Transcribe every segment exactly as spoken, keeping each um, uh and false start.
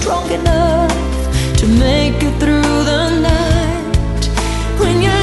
strong enough to make it through the night. When your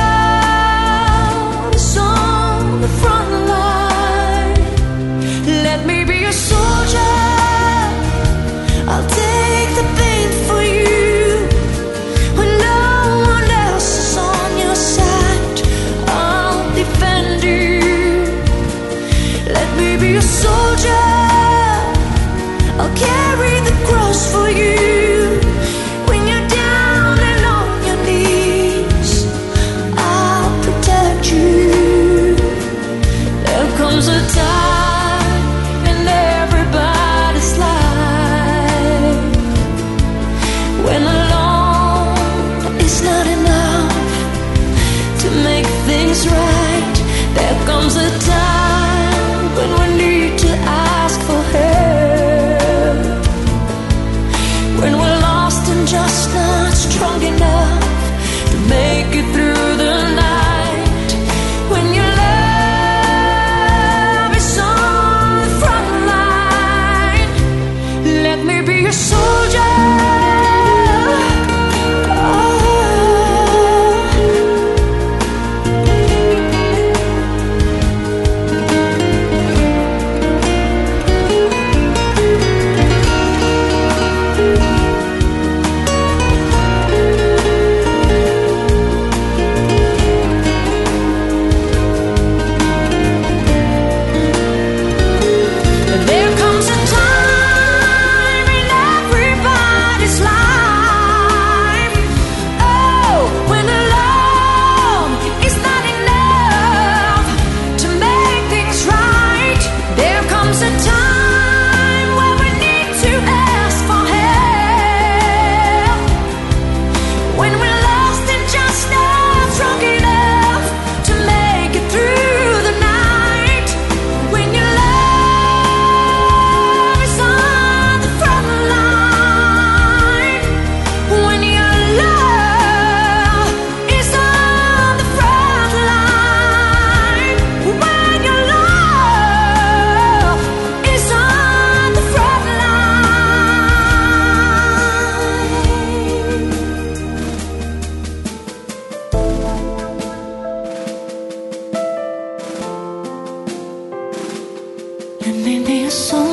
love is on the front line, let me be a soldier. I'll take the pain for you. When no one else is on your side, I'll defend you. Let me be a soldier. I'll carry the cross for you. When you're down and on your knees, I'll protect you. There comes a time in everybody's life when alone is not enough to make things right. There comes a time when we need to ask for help, when we're lost and just not strong enough to make it through the night. When your love is on the front line, let me be your soldier. There comes a time in everybody's life, oh, when alone is not enough to make things right. There comes a time when we need to ask for help, when we're lost and just not strong enough to make it through the night. When your love is on the front line, when your love is on the front line, when your love is on the front line. Let me be a soldier.